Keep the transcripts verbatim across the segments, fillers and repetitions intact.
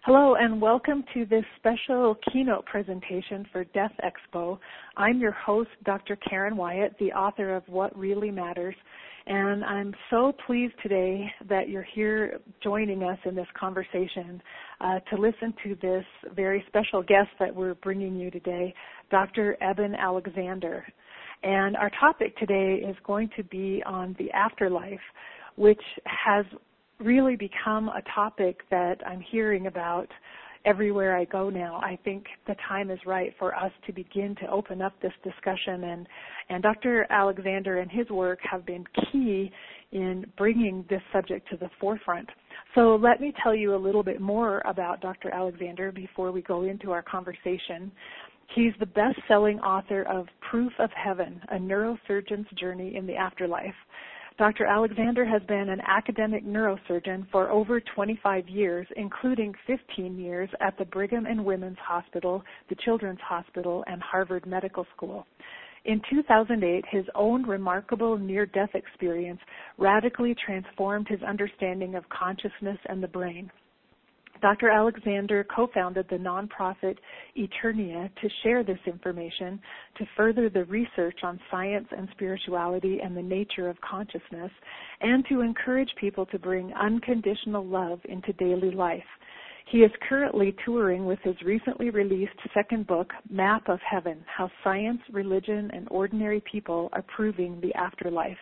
Hello and welcome to this special keynote presentation for Death Expo. I'm your host, Doctor Karen Wyatt, the author of What Really Matters, and I'm so pleased today that you're here joining us in this conversation uh, to listen to this very special guest that we're bringing you today, Doctor Eben Alexander. And our topic today is going to be on the afterlife, which has really become a topic that I'm hearing about everywhere I go now. I think the time is right for us to begin to open up this discussion, and, and Doctor Alexander and his work have been key in bringing this subject to the forefront. So let me tell you a little bit more about Doctor Alexander before we go into our conversation. He's the best-selling author of Proof of Heaven, A Neurosurgeon's Journey in the Afterlife. Doctor Alexander has been an academic neurosurgeon for over twenty-five years, including fifteen years at the Brigham and Women's Hospital, the Children's Hospital, and Harvard Medical School. In two thousand eight, his own remarkable near-death experience radically transformed his understanding of consciousness and the brain. Doctor Alexander co-founded the nonprofit Eternia to share this information, to further the research on science and spirituality and the nature of consciousness, and to encourage people to bring unconditional love into daily life. He is currently touring with his recently released second book, Map of Heaven: How Science, Religion, and Ordinary People Are Proving the Afterlife.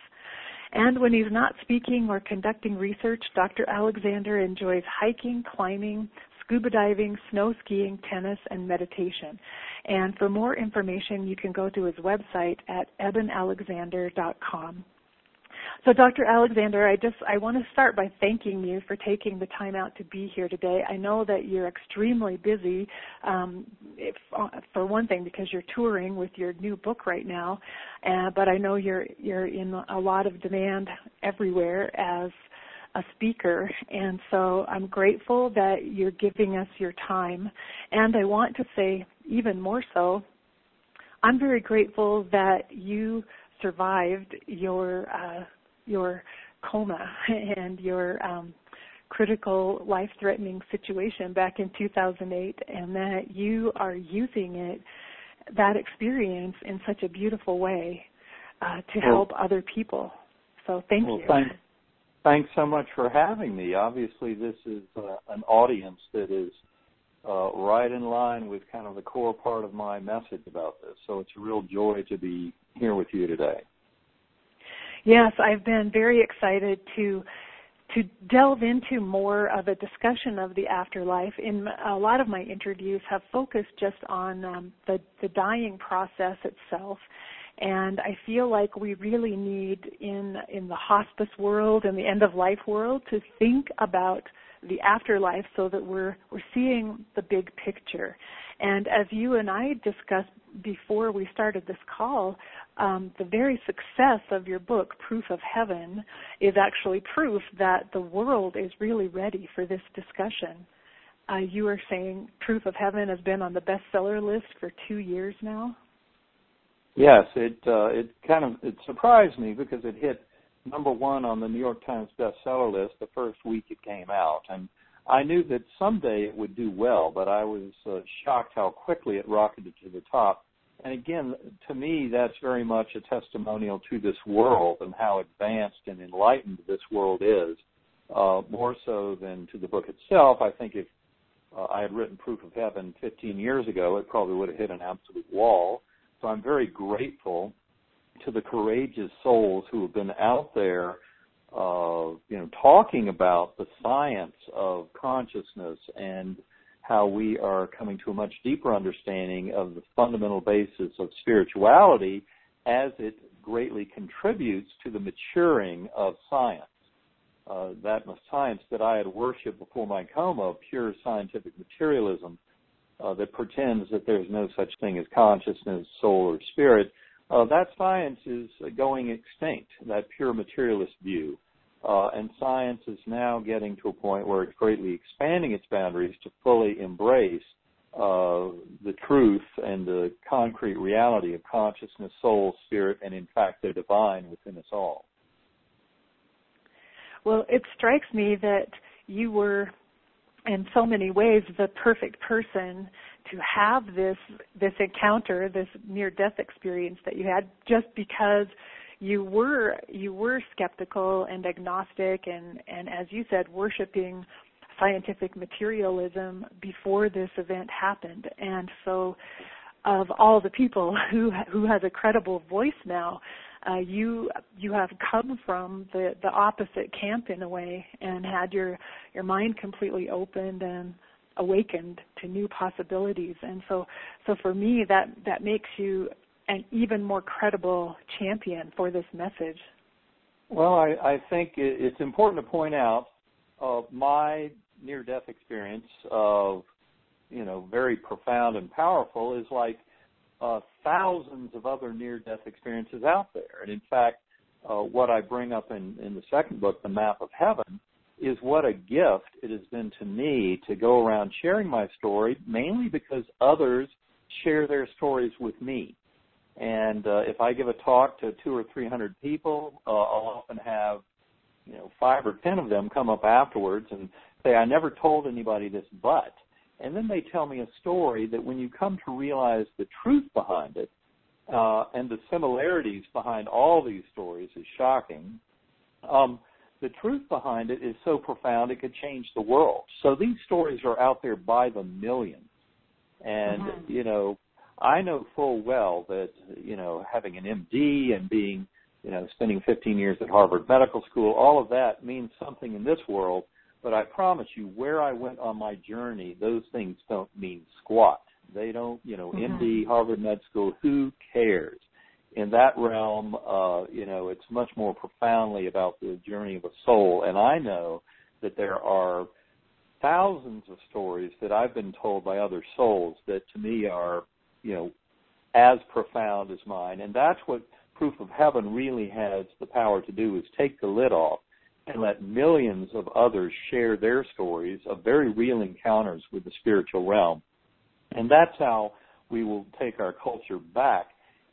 And when he's not speaking or conducting research, Doctor Alexander enjoys hiking, climbing, scuba diving, snow skiing, tennis, and meditation. And for more information, you can go to his website at eben alexander dot com. So Doctor Alexander, I just I want to start by thanking you for taking the time out to be here today. I know that you're extremely busy, um, if, for one thing, because you're touring with your new book right now, uh, but I know you're you're in a lot of demand everywhere as a speaker, and so I'm grateful that you're giving us your time. And I want to say even more so, I'm very grateful that you survived your uh, your coma and your um, critical life-threatening situation back in two thousand eight, and that you are using it, that experience, in such a beautiful way uh, to well, help other people. So thank well, you. Thanks, thanks so much for having me. Obviously, this is uh, an audience that is uh, right in line with kind of the core part of my message about this. So it's a real joy to be here with you today. Yes, I've been very excited to to delve into more of a discussion of the afterlife. In a lot of my interviews have focused just on um, the, the dying process itself, and I feel like we really need in in the hospice world and the end-of-life world to think about the afterlife so that we're we're seeing the big picture. And as you and I discussed before we started this call, um, the very success of your book, Proof of Heaven, is actually proof that the world is really ready for this discussion. Uh, you were saying Proof of Heaven has been on the bestseller list for two years now? Yes, it uh, it kind of it surprised me because it hit number one on the New York Times bestseller list the first week it came out, and I knew that someday it would do well, but I was uh, shocked how quickly it rocketed to the top. And again, to me, that's very much a testimonial to this world and how advanced and enlightened this world is, uh, more so than to the book itself. I think if uh, I had written Proof of Heaven fifteen years ago, it probably would have hit an absolute wall. So I'm very grateful to the courageous souls who have been out there Uh, you know, talking about the science of consciousness and how we are coming to a much deeper understanding of the fundamental basis of spirituality as it greatly contributes to the maturing of science. Uh, that science that I had worshipped before my coma, pure scientific materialism uh, that pretends that there's no such thing as consciousness, soul, or spirit, Uh, that science is going extinct, that pure materialist view. Uh, and science is now getting to a point where it's greatly expanding its boundaries to fully embrace uh, the truth and the concrete reality of consciousness, soul, spirit, and in fact the divine within us all. Well, it strikes me that you were in so many ways the perfect person to have this this encounter, this near-death experience that you had, just because you were you were skeptical and agnostic and, and as you said, worshiping scientific materialism before this event happened. And so of all the people who who has a credible voice now, uh, you you have come from the, the opposite camp in a way and had your, your mind completely opened and awakened to new possibilities. And so so for me that, that makes you an even more credible champion for this message. Well, I, I think it's important to point out uh, my near-death experience of, you know, very profound and powerful is like uh, thousands of other near-death experiences out there. And in fact, uh, what I bring up in, in the second book, The Map of Heaven, is what a gift it has been to me to go around sharing my story, mainly because others share their stories with me. And uh, if I give a talk to two or three hundred people, uh, I'll often have, you know, five or ten of them come up afterwards and say, I never told anybody this, but. And then they tell me a story that when you come to realize the truth behind it uh, and the similarities behind all these stories is shocking. Um, the truth behind it is so profound it could change the world. So these stories are out there by the millions. And, mm-hmm. you know, I know full well that, you know, having an M D and being, you know, spending fifteen years at Harvard Medical School, all of that means something in this world. But I promise you, where I went on my journey, those things don't mean squat. They don't, you know, mm-hmm. M D, Harvard Med School, who cares? In that realm, uh, you know, it's much more profoundly about the journey of a soul. And I know that there are thousands of stories that I've been told by other souls that to me are, you know, as profound as mine. And that's what Proof of Heaven really has the power to do, is take the lid off and let millions of others share their stories of very real encounters with the spiritual realm. And that's how we will take our culture back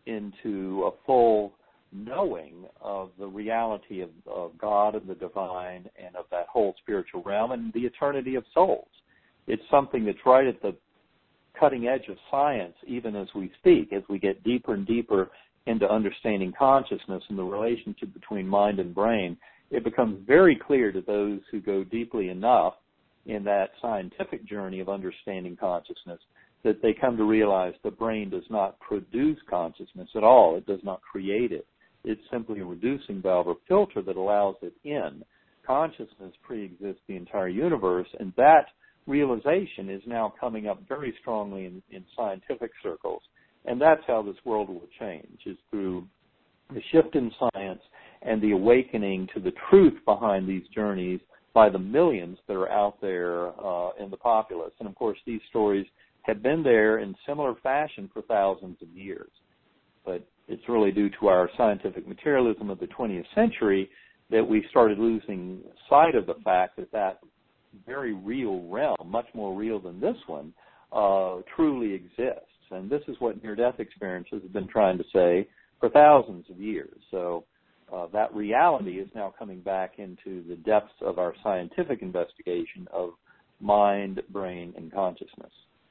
into a full knowing of the reality of, of God and the divine and of that whole spiritual realm and the eternity of souls. It's something that's right at the cutting edge of science even as we speak, as we get deeper and deeper into understanding consciousness and the relationship between mind and brain. It becomes very clear to those who go deeply enough in that scientific journey of understanding consciousness that they come to realize the brain does not produce consciousness at all. It does not create it. It's simply a reducing valve or filter that allows it in. Consciousness preexists the entire universe, and that realization is now coming up very strongly in, in scientific circles. And that's how this world will change, is through the shift in science and the awakening to the truth behind these journeys by the millions that are out there uh, in the populace. And, of course, these stories have been there in similar fashion for thousands of years. But it's really due to our scientific materialism of the twentieth century that we started losing sight of the fact that that very real realm, much more real than this one, uh, truly exists. And this is what near-death experiences have been trying to say for thousands of years. So uh, that reality is now coming back into the depths of our scientific investigation of mind, brain, and consciousness.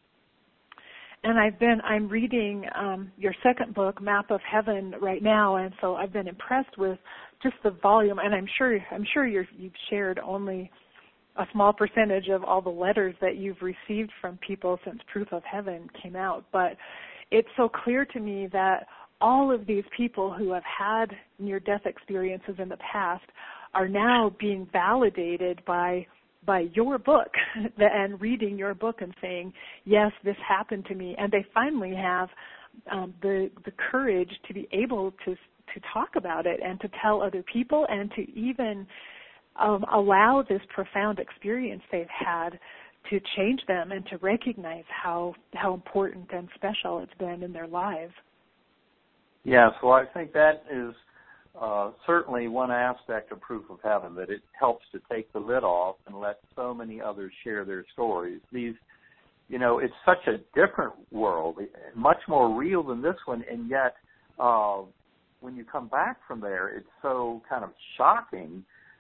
And I've been, I'm reading um, your second book, Map of Heaven, right now, and so I've been impressed with just the volume. And I'm sure, I'm sure you're, you've shared only a small percentage of all the letters that you've received from people since Proof of Heaven came out. But it's so clear to me that all of these people who have had near-death experiences in the past are now being validated by by your book and reading your book and saying, yes, this happened to me. And they finally have um, the the courage to be able to to talk about it and to tell other people and to even um, allow this profound experience they've had to change them and to recognize how how important and special it's been in their lives. Yes, well, I think that is uh, certainly one aspect of Proof of Heaven, that it helps to take the lid off and let so many others share their stories. These, you know, it's such a different world, much more real than this one, and yet uh, when you come back from there, it's so kind of shocking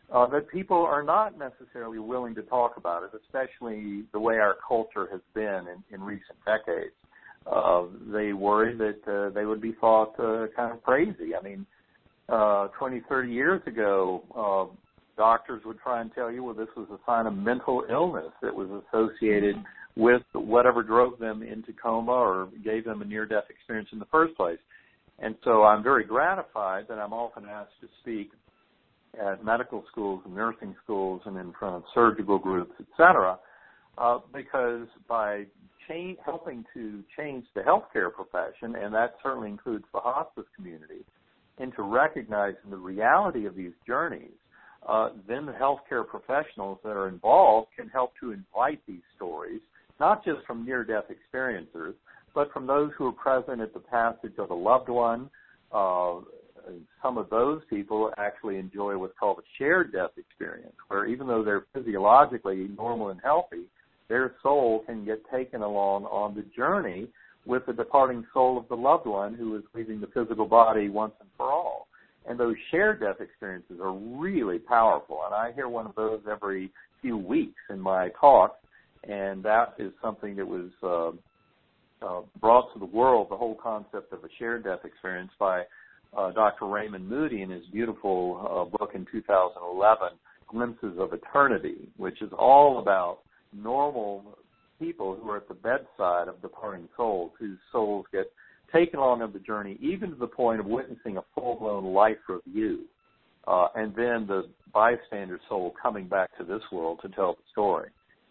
uh, that people are not necessarily willing to talk about it, especially the way our culture has been in, in recent decades. Uh, they worry that uh, they would be thought uh, kind of crazy. I mean, uh, twenty, thirty years ago, uh, doctors would try and tell you, well, this was a sign of mental illness that was associated with whatever drove them into coma or gave them a near-death experience in the first place. And so I'm very gratified that I'm often asked to speak at medical schools and nursing schools and in front of surgical groups, et cetera, uh, because by change, helping to change the healthcare profession, and that certainly includes the hospice community, into recognizing the reality of these journeys, uh, then the healthcare professionals that are involved can help to invite these stories, not just from near-death experiencers, but from those who are present at the passage of a loved one. Uh, some of those people actually enjoy what's called a shared death experience, where even though they're physiologically normal and healthy, their soul can get taken along on the journey with the departing soul of the loved one who is leaving the physical body once and for all. And those shared death experiences are really powerful, and I hear one of those every few weeks in my talks, and that is something that was uh, uh, brought to the world, the whole concept of a shared death experience, by uh, Doctor Raymond Moody in his beautiful uh, book in two thousand eleven, Glimpses of Eternity, which is all about normal people who are at the bedside of departing souls, whose souls get taken along on the journey, even to the point of witnessing a full-blown life review, uh, and then the bystander soul coming back to this world to tell the story.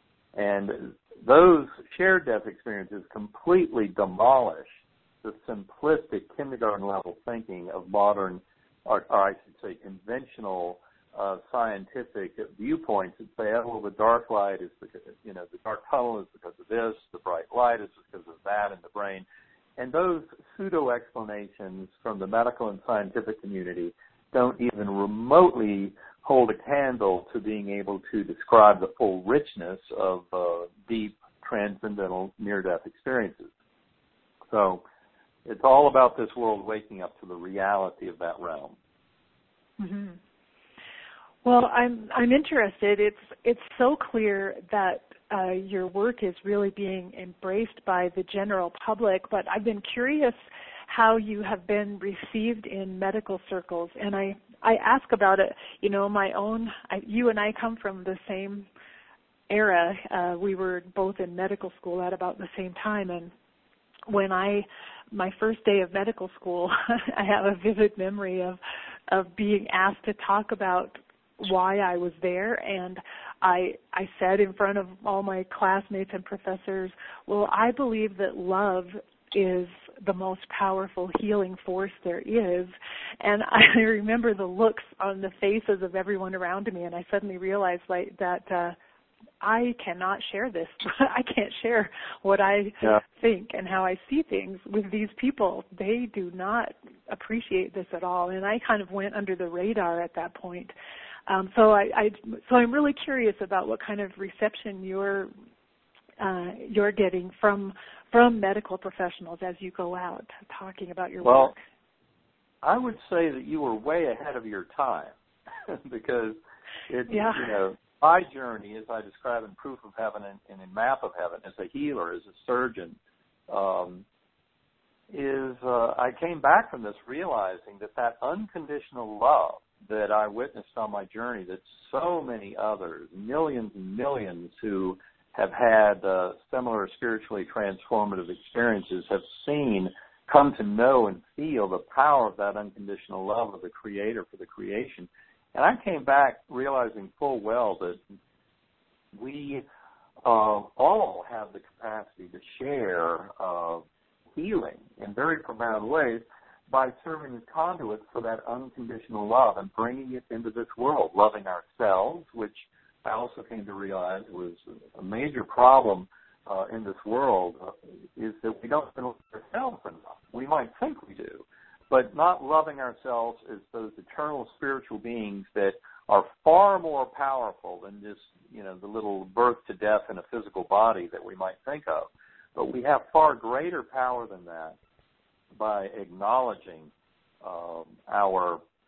And those shared death experiences completely demolish the simplistic kindergarten-level thinking of modern, or, or I should say conventional uh, scientific viewpoints that say, oh, well, the dark light is because, you know, the dark tunnel is because of this, the bright light is because of that in the brain. And those pseudo-explanations from the medical and scientific community don't even remotely hold a candle to being able to describe the full richness of uh, deep, transcendental near-death experiences. So it's all about this world waking up to the reality of that realm. Mm-hmm. Well, I'm I'm interested. It's it's so clear that uh, your work is really being embraced by the general public, but I've been curious how you have been received in medical circles, and I, I ask about it, you know, my own, I, you and I come from the same era. Uh, we were both in medical school at about the same time, and when I, my first day of medical school, I have a vivid memory of, of being asked to talk about why I was there, and I I said in front of all my classmates and professors, well, I believe that love is the most powerful healing force there is. And I remember the looks on the faces of everyone around me, and I suddenly realized like that uh, I cannot share this. I can't share what I yeah. think and how I see things with these people. They do not appreciate this at all, and I kind of went under the radar at that point. Um, so I, I so I'm really curious about what kind of reception you're uh, you're getting from from medical professionals as you go out talking about your well, work. I would say that you were way ahead of your time because it, yeah. you know, my journey, as I describe in Proof of Heaven and, and in Map of Heaven, as a healer, as a surgeon, um, is uh, I came back from this realizing that that unconditional love that I witnessed on my journey, that so many others, millions and millions who have had uh, similar spiritually transformative experiences, have seen, come to know and feel the power of that unconditional love of the Creator for the creation. And I came back realizing full well that we uh, all have the capacity to share uh, healing in very profound ways by serving as conduits for that unconditional love and bringing it into this world, loving ourselves, which I also came to realize was a major problem uh, in this world, uh, is that we don't love ourselves enough. We might think we do, but not loving ourselves as those eternal spiritual beings that are far more powerful than just, you know, the little birth to death in a physical body that we might think of. But we have far greater power than that by acknowledging um, our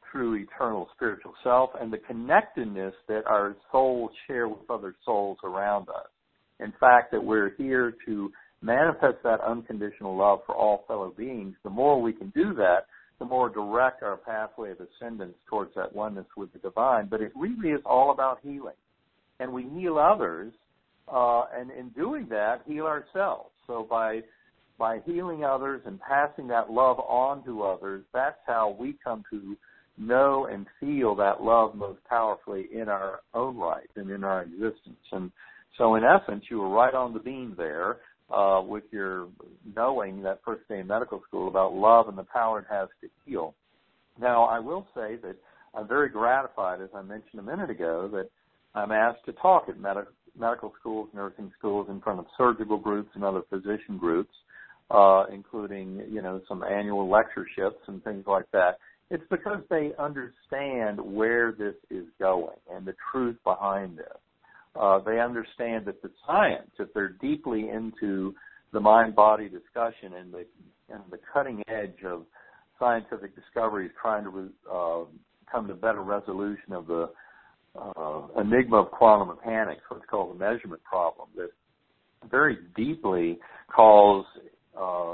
true eternal spiritual self and the connectedness that our souls share with other souls around us. In fact, that we're here to manifest that unconditional love for all fellow beings. The more we can do that, the more direct our pathway of ascendance towards that oneness with the divine. But it really is all about healing. And we heal others, uh, and in doing that, heal ourselves. So by by healing others and passing that love on to others, that's how we come to know and feel that love most powerfully in our own right and in our existence. And so in essence, you were right on the beam there uh, with your knowing that first day in medical school about love and the power it has to heal. Now, I will say that I'm very gratified, as I mentioned a minute ago, that I'm asked to talk at med- medical schools, nursing schools, in front of surgical groups and other physician groups, uh, including, you know, some annual lectureships and things like that. It's because they understand where this is going and the truth behind this. Uh, they understand that the science, if they're deeply into the mind-body discussion and the, and the cutting edge of scientific discoveries trying to uh, come to better resolution of the uh, enigma of quantum mechanics, what's called the measurement problem, that very deeply calls uh,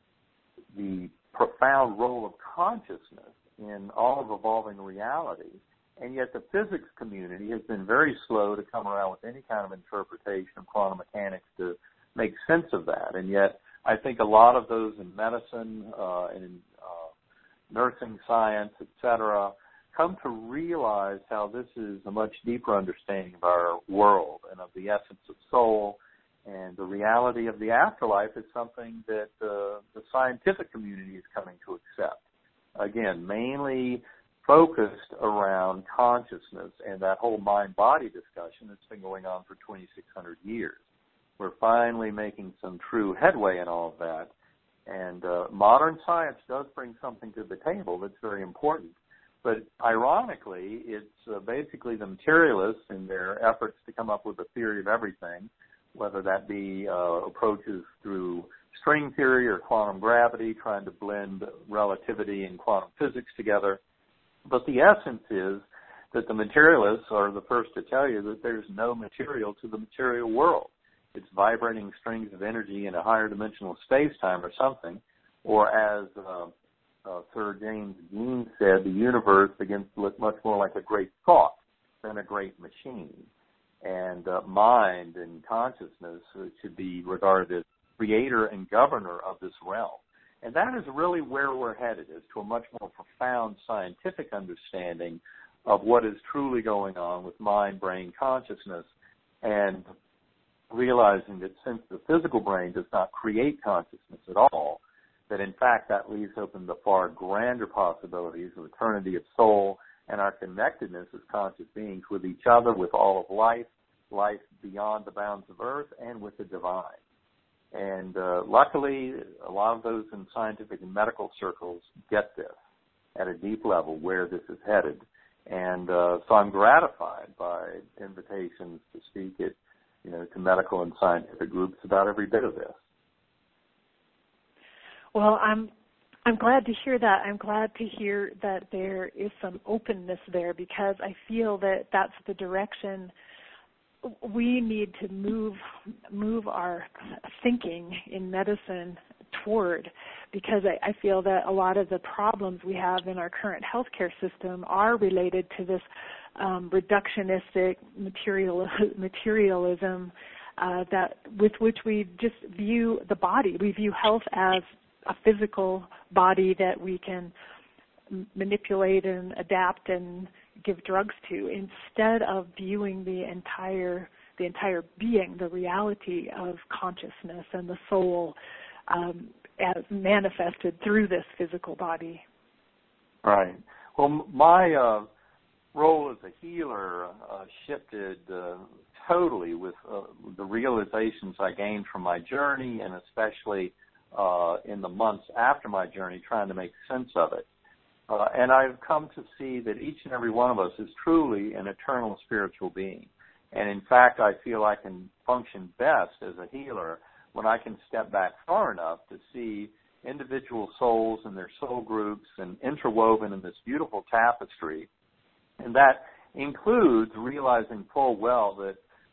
the profound role of consciousness in all of evolving reality. And yet the physics community has been very slow to come around with any kind of interpretation of quantum mechanics to make sense of that. And yet I think a lot of those in medicine uh, and in uh, nursing science, et cetera, come to realize how this is a much deeper understanding of our world and of the essence of soul. And the reality of the afterlife is something that uh, the scientific community is coming to accept. Again, mainly focused around consciousness and that whole mind-body discussion that's been going on for twenty-six hundred years. We're finally making some true headway in all of that. And uh, modern science does bring something to the table that's very important. But ironically, it's uh, basically the materialists in their efforts to come up with a theory of everything, whether that be uh, approaches through string theory or quantum gravity, trying to blend relativity and quantum physics together. But the essence is that the materialists are the first to tell you that there's no material to the material world. It's vibrating strings of energy in a higher dimensional space-time or something, or as uh, uh, Sir James Dean said, the universe begins to look much more like a great thought than a great machine. And uh, mind and consciousness should be regarded as creator and governor of this realm. And that is really where we're headed, is to a much more profound scientific understanding of what is truly going on with mind, brain, consciousness, and realizing that since the physical brain does not create consciousness at all, that in fact that leaves open the far grander possibilities of eternity of soul and our connectedness as conscious beings with each other, with all of life, life beyond the bounds of earth, and with the divine. And uh, luckily, a lot of those in scientific and medical circles get this at a deep level, where this is headed. And uh, so I'm gratified by invitations to speak at, you know, to medical and scientific groups about every bit of this. Well, I'm I'm glad to hear that. I'm glad to hear that there is some openness there, because I feel that that's the direction we need to move move our thinking in medicine toward, because I, I feel that a lot of the problems we have in our current healthcare system are related to this um, reductionistic material, materialism uh, that with which we just view the body. We view health as a physical body that we can manipulate and adapt and give drugs to, instead of viewing the entire the entire being, the reality of consciousness and the soul um, as manifested through this physical body. Right. Well, my uh, role as a healer uh, shifted uh, totally with uh, the realizations I gained from my journey, and especially uh, in the months after my journey, trying to make sense of it. Uh, and I've come to see that each and every one of us is truly an eternal spiritual being. And in fact, I feel I can function best as a healer when I can step back far enough to see individual souls and their soul groups and interwoven in this beautiful tapestry. And that includes realizing full well that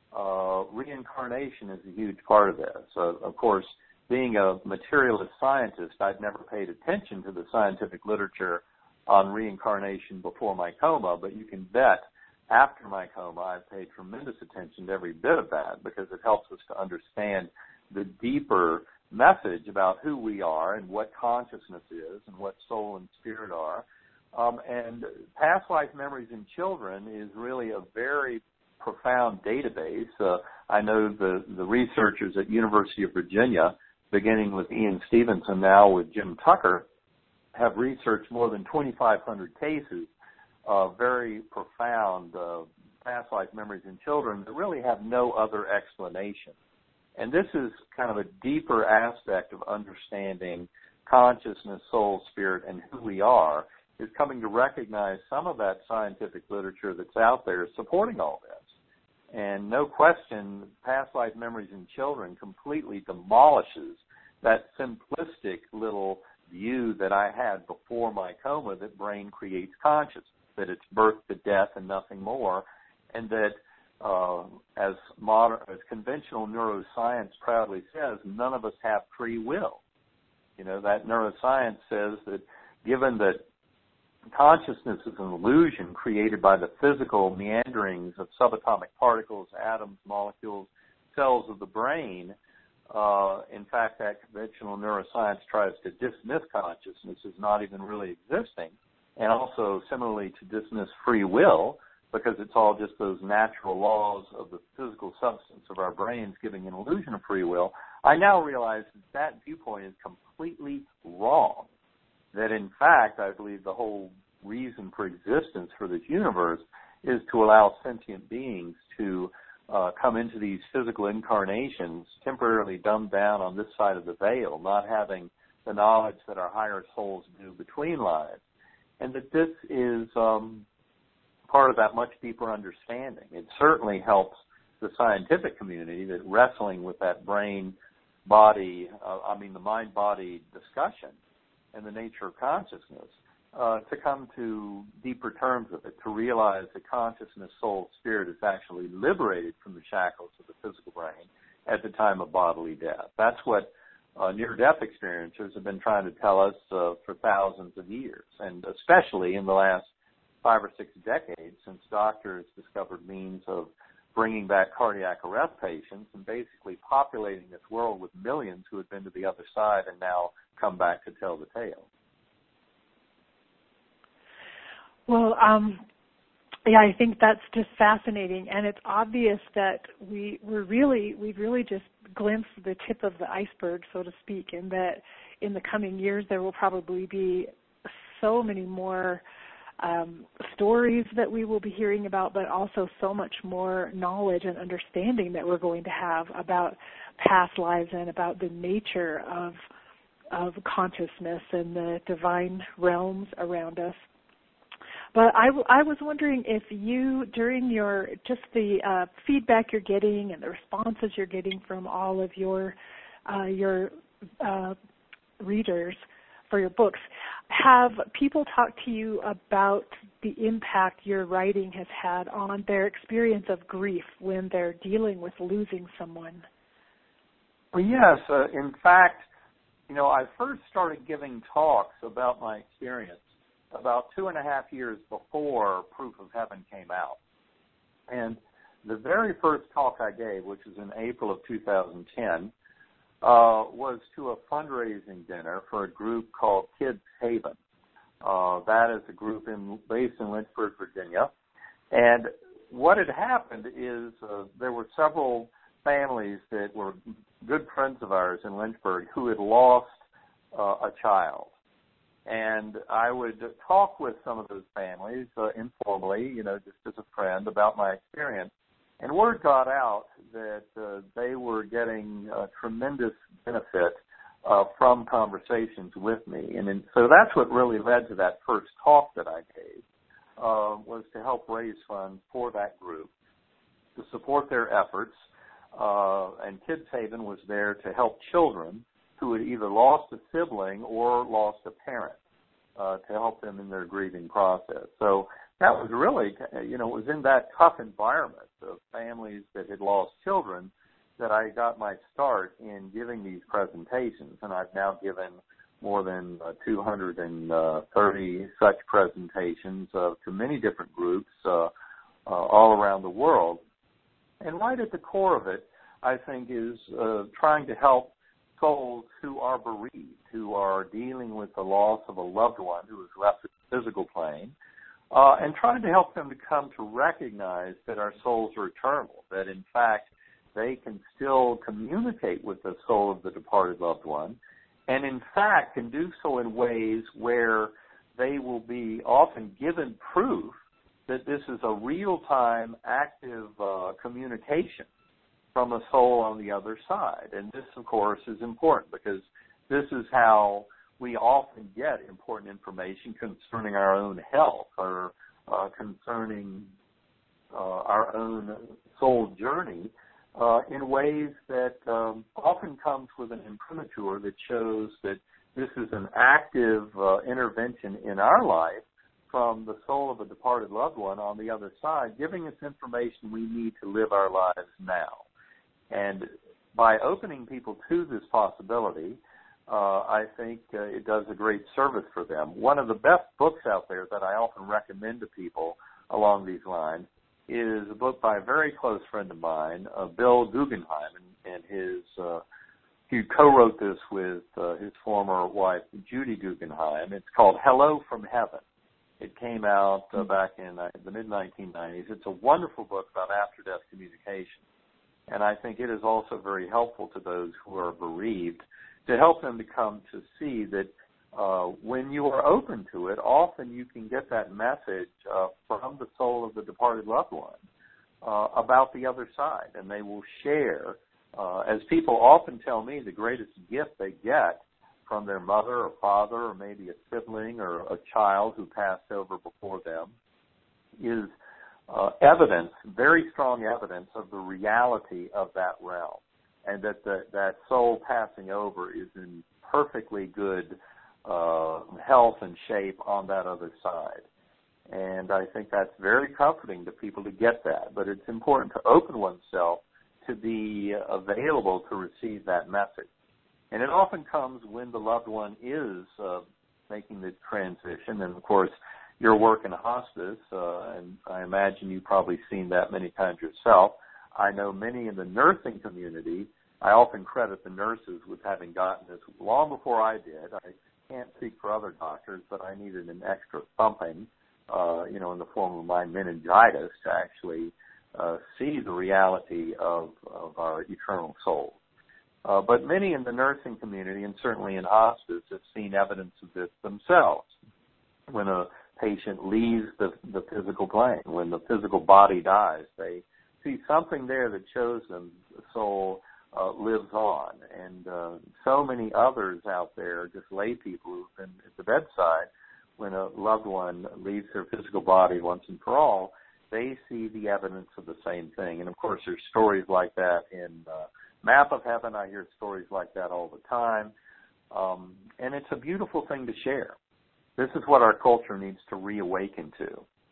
uh, reincarnation is a huge part of this. Uh, of course, being a materialist scientist, I'd never paid attention to the scientific literature on reincarnation before my coma, but you can bet after my coma I've paid tremendous attention to every bit of that because it helps us to understand the deeper message about who we are and what consciousness is and what soul and spirit are. Um, and past life memories in children is really a very profound database. Uh, I know the, the researchers at University of Virginia, beginning with Ian Stevenson, now with Jim Tucker, have researched more than twenty-five hundred cases of very profound uh, past life memories in children that really have no other explanation. And this is kind of a deeper aspect of understanding consciousness, soul, spirit, and who we are, is coming to recognize some of that scientific literature that's out there supporting all this. And no question, past life memories in children completely demolishes that simplistic little view that I had before my coma that brain creates consciousness, that it's birth to death and nothing more, and that uh, as modern, as conventional neuroscience proudly says, none of us have free will. You know, that neuroscience says that given that consciousness is an illusion created by the physical meanderings of subatomic particles, atoms, molecules, cells of the brain, uh, in fact, that conventional neuroscience tries to dismiss consciousness as not even really existing, and also similarly to dismiss free will, because it's all just those natural laws of the physical substance of our brains giving an illusion of free will. I now realize that that viewpoint is completely wrong. That in fact, I believe the whole reason for existence for this universe is to allow sentient beings to uh, come into these physical incarnations temporarily dumbed down on this side of the veil, not having the knowledge that our higher souls do between lives. And that this is um, part of that much deeper understanding. It certainly helps the scientific community that wrestling with that brain-body, uh, I mean the mind-body discussion and the nature of consciousness, uh, to come to deeper terms of it, to realize that consciousness, soul, spirit is actually liberated from the shackles of the physical brain at the time of bodily death. That's what uh, near-death experiencers have been trying to tell us uh, for thousands of years, and especially in the last five or six decades since doctors discovered means of bringing back cardiac arrest patients and basically populating this world with millions who had been to the other side and now come back to tell the tale. Well, um, yeah, I think that's just fascinating, and it's obvious that we we're really we've really just glimpsed the tip of the iceberg, so to speak, and that in the coming years there will probably be so many more um, stories that we will be hearing about, but also so much more knowledge and understanding that we're going to have about past lives and about the nature of of consciousness and the divine realms around us. But I, w- I was wondering if you, during your, just the uh, feedback you're getting and the responses you're getting from all of your uh, your uh, readers for your books, have people talk to you about the impact your writing has had on their experience of grief when they're dealing with losing someone? Well, yes. Uh, in fact, you know, I first started giving talks about my experience about two and a half years before Proof of Heaven came out. And the very first talk I gave, which was in April of two thousand ten, uh, was to a fundraising dinner for a group called Kids Haven. Uh, that is a group in, based in Lynchburg, Virginia. And what had happened is uh, there were several families that were good friends of ours in Lynchburg who had lost uh, a child. And I would talk with some of those families uh, informally, you know, just as a friend about my experience. And word got out that uh, they were getting uh, tremendous benefit uh, from conversations with me. And in, so that's what really led to that first talk that I gave, uh, was to help raise funds for that group, to support their efforts. Uh, and Kids Haven was there to help children who had either lost a sibling or lost a parent uh, to help them in their grieving process. So that was really, you know, it was in that tough environment of families that had lost children that I got my start in giving these presentations, and I've now given more than uh, two hundred thirty such presentations uh, to many different groups uh, uh, all around the world. And right at the core of it, I think, is uh, trying to help souls who are bereaved, who are dealing with the loss of a loved one who has left the physical plane, uh, and trying to help them to come to recognize that our souls are eternal, that in fact they can still communicate with the soul of the departed loved one, and in fact can do so in ways where they will be often given proof that this is a real-time, active uh, communication from a soul on the other side. And this, of course, is important because this is how we often get important information concerning our own health or uh, concerning uh, our own soul journey uh, in ways that um, often comes with an imprimatur that shows that this is an active uh, intervention in our life from the soul of a departed loved one on the other side, giving us information we need to live our lives now. And by opening people to this possibility, uh, I think uh, it does a great service for them. One of the best books out there that I often recommend to people along these lines is a book by a very close friend of mine, uh, Bill Guggenheim, and, and his uh, he co-wrote this with uh, his former wife, Judy Guggenheim. It's called Hello from Heaven. It came out uh, back in uh, the mid nineteen nineties. It's a wonderful book about after-death communication. And I think it is also very helpful to those who are bereaved to help them to come to see that uh, when you are open to it, often you can get that message uh, from the soul of the departed loved one uh, about the other side. And they will share, uh, as people often tell me, the greatest gift they get from their mother or father or maybe a sibling or a child who passed over before them is Uh, evidence, very strong evidence of the reality of that realm, and that the, that soul passing over is in perfectly good uh, health and shape on that other side. And I think that's very comforting to people to get that, but it's important to open oneself to be available to receive that message. And it often comes when the loved one is uh, making the transition, and of course, your work in hospice, uh, and I imagine you've probably seen that many times yourself. I know many in the nursing community. I often credit the nurses with having gotten this long before I did. I can't speak for other doctors, but I needed an extra thumping, uh, you know, in the form of my meningitis to actually uh, see the reality of, of our eternal soul. Uh, but many in the nursing community, and certainly in hospice, have seen evidence of this themselves. When a patient leaves the, the physical plane, when the physical body dies, they see something there that shows them the soul uh, lives on. And uh, so many others out there, just lay people who've been at the bedside, when a loved one leaves their physical body once and for all, they see the evidence of the same thing. And, of course, there's stories like that in uh, Map of Heaven. I hear stories like that all the time. Um, and it's a beautiful thing to share. This is what our culture needs to reawaken to.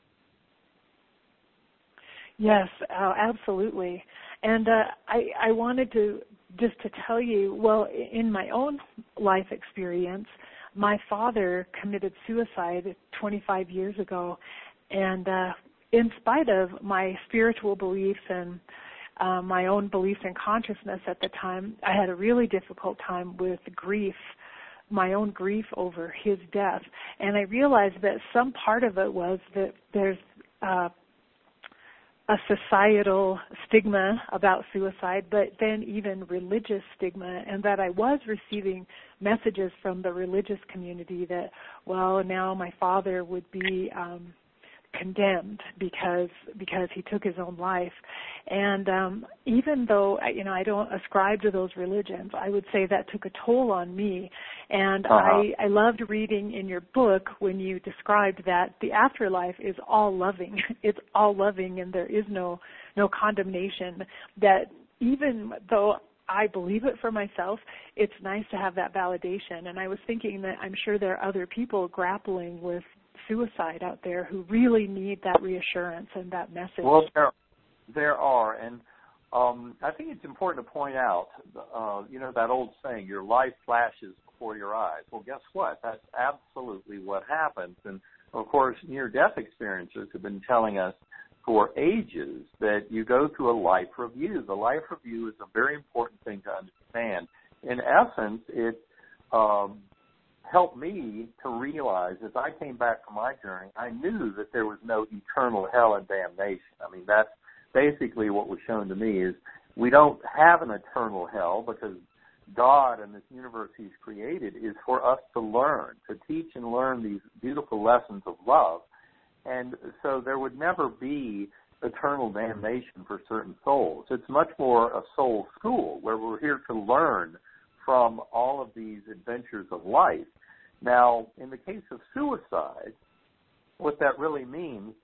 Yes, uh, absolutely. And uh, I, I wanted to just to tell you, well, in my own life experience, my father committed suicide twenty-five years ago. And uh, in spite of my spiritual beliefs and uh, my own beliefs and consciousness at the time, I had a really difficult time with grief, my own grief over his death. And I realized that some part of it was that there's uh, a societal stigma about suicide, but then even religious stigma, and that I was receiving messages from the religious community that, well, now my father would be um, condemned because because he took his own life. And um, even though, you know, I don't ascribe to those religions, I would say that took a toll on me. And uh-huh. I, I loved reading in your book when you described that the afterlife is all loving. It's all loving, and there is no no condemnation. That even though I believe it for myself, it's nice to have that validation. And I was thinking that I'm sure there are other people grappling with suicide out there who really need that reassurance and that message. Well, there, there are. And um, I think it's important to point out, uh, you know, that old saying, your life flashes before your eyes. Well, guess what? That's absolutely what happens. And, of course, near-death experiencers have been telling us for ages that you go through a life review. The life review is a very important thing to understand. In essence, it um, helped me to realize as I came back from my journey, I knew that there was no eternal hell and damnation. I mean, that's basically what was shown to me is we don't have an eternal hell because God and this universe he's created is for us to learn, to teach and learn these beautiful lessons of love. And so there would never be eternal damnation for certain souls. It's much more a soul school where we're here to learn from all of these adventures of life. Now, in the case of suicide, what that really means